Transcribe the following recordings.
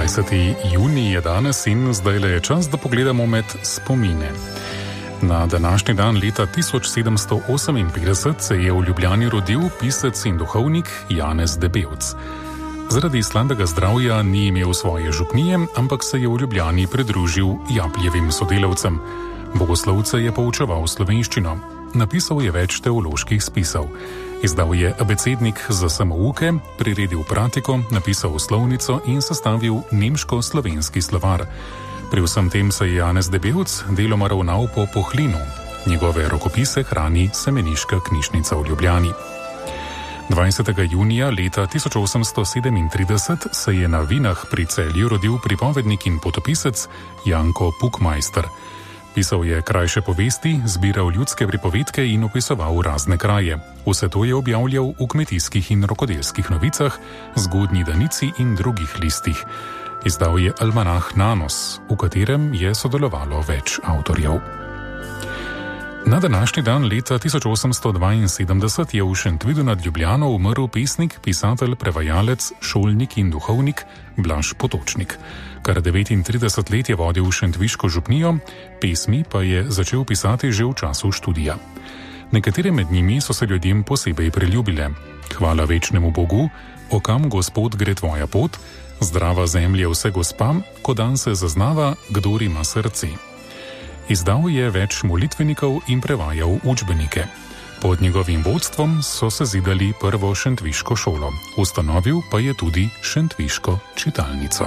20. junij je danes in zdaj le je čas, da pogledamo med spomine. Na današnji dan leta 1758 se je v Ljubljani rodil pisec in duhovnik Janez Debevc. Zaradi slabega zdravja ni imel svoje župnije, ampak se je v Ljubljani pridružil Japljevim sodelavcem. Bogoslovce je poučeval slovenščino. Napisal je več teoloških spisov. Izdal je abecednik za samouke, priredil pratiko, napisal slovnico in sestavil nemško-slovenski slovar. Pri vsem tem se je Janez Debevc deloma ravnal po Pohlinu. Njegove rokopise hrani Semeniška knjižnica v Ljubljani. 20. junija leta 1837 se je na Vinah pri Celju rodil pripovednik in potopisec Janko Pukmajster. Pisal je krajše povesti, zbiral ljudske pripovedke in opisoval razne kraje. Vse to je objavljal v kmetijskih in rokodelskih novicah, Zgodnji danici in drugih listih. Izdal je almanah Nanos, v katerem je sodelovalo več avtorjev. Na današnji dan leta 1872 je v Šentvidu nad Ljubljano umrl pesnik, pisatelj, prevajalec, šolnik in duhovnik Blaž Potočnik. Kar 39 let je vodil šentviško župnijo, pesmi pa je začel pisati že v času študija. Nekatere med njimi so se ljudem posebej priljubile. Hvala večnemu Bogu, o kam Gospod gre tvoja pot, zdrava zemlje vse gospa, ko dan se zaznava, kdor ima srce. Izdal je več molitvenikov in prevajal učbenike. Pod njegovim vodstvom so se zidali prvo šentviško šolo, ustanovil pa je tudi šentviško čitalnico.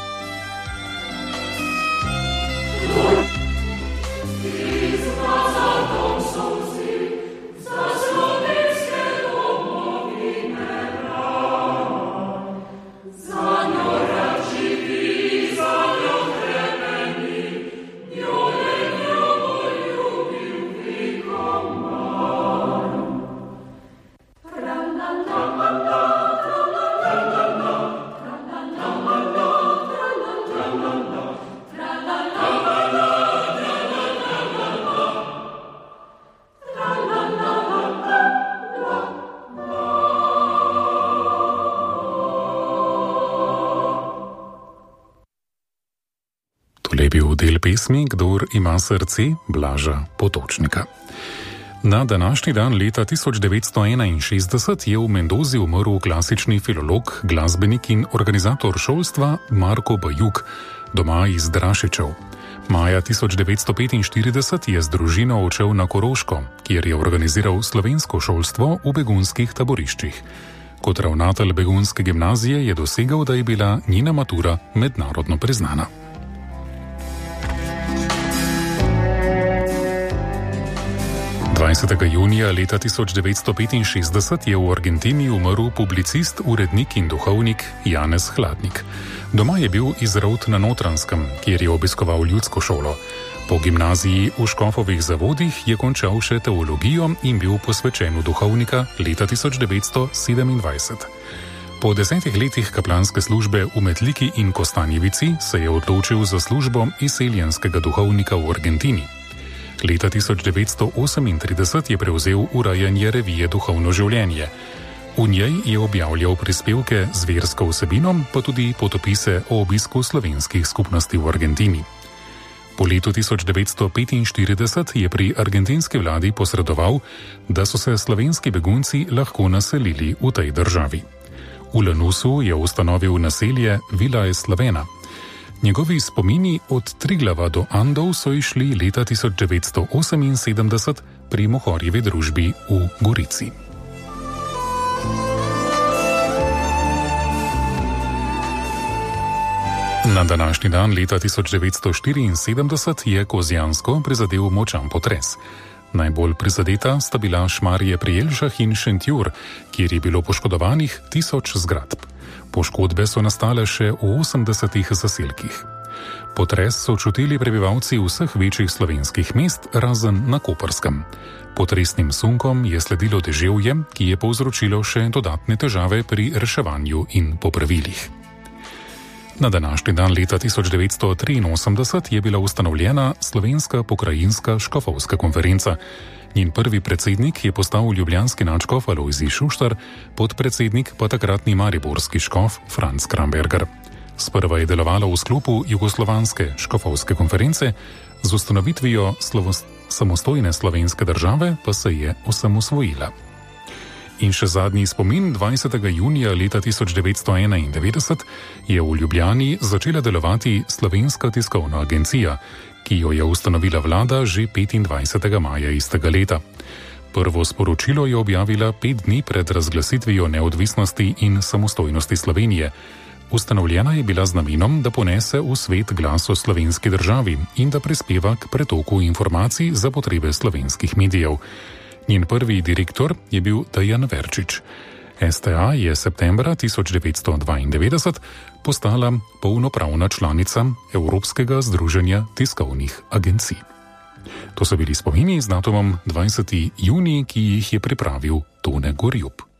Je bil del pesmi Kdor ima srce Blaža Potočnika. Na današnji dan leta 1961 je v Mendozi umrl klasični filolog, glasbenik in organizator šolstva Marko Bajuk, doma iz Drašičev. Maja 1945 je z družino odšel na Koroško, kjer je organiziral slovensko šolstvo v begunskih taboriščih. Kot ravnatelj begunske gimnazije je dosegel, da je bila njena matura mednarodno priznana. Junija leta 1965 je v Argentini umrl publicist, urednik in duhovnik Janez Hladnik. Doma je bil iz Rovt na Notranjskem, kjer je obiskoval ljudsko šolo. Po gimnaziji v Škofovih zavodih je končal še teologijo in bil posvečen v duhovnika leta 1927. Po 10 letih kaplanske službe v Metliki in Kostanjevici se je odločil za službo izseljenskega duhovnika v Argentini. Leta 1938 je prevzel urejanje revije Duhovno življenje. V njej je objavljal prispevke z versko vsebino, pa tudi potopise o obisku slovenskih skupnosti v Argentini. Po letu 1945 je pri argentinski vladi posredoval, da so se slovenski begunci lahko naselili v tej državi. V Lanusu je ustanovil naselje Vila Slovena. Njegovi spomini od Triglava do Andov so išli leta 1978 pri Mohorjevi družbi v Gorici. Na današnji dan leta 1974 je Kozjansko prizadel močan potres. Najbolj prizadeta sta bila Šmarje pri Jelšah in Šentjur, kjer je bilo poškodovanih 1000 zgradb. Poškodbe so nastale še v 80 zaselkih. Potres so čutili prebivalci vseh večjih slovenskih mest, razen na Koperskem. Potresnim sunkom je sledilo deževje, ki je povzročilo še dodatne težave pri reševanju in popravilih. Na današnji dan leta 1983 je bila ustanovljena Slovenska pokrajinska škofovska konferenca. Njen prvi predsednik je postal ljubljanski nadškof Alojzij Šuštar, podpredsednik pa takratni mariborski škof Franc Kramberger. Sprva je delovala v sklopu Jugoslovanske škofovske konference, z ustanovitvijo samostojne slovenske države pa se je osamosvojila. In še zadnji spomin, 20. junija leta 1991 je v Ljubljani začela delovati Slovenska tiskovna agencija, ki jo je ustanovila vlada že 25. maja istega leta. Prvo sporočilo je objavila 5 dni pred razglasitvijo neodvisnosti in samostojnosti Slovenije. Ustanovljena je bila z namenom, da ponese v svet glas o slovenski državi in da prispeva k pretoku informacij za potrebe slovenskih medijev. Njen prvi direktor je bil Dejan Verčič. STA je septembra 1992 postala polnopravna članica Evropskega združenja tiskovnih agencij. To so bili spomini z datumom 20. junij, ki jih je pripravil Tone Gorjup.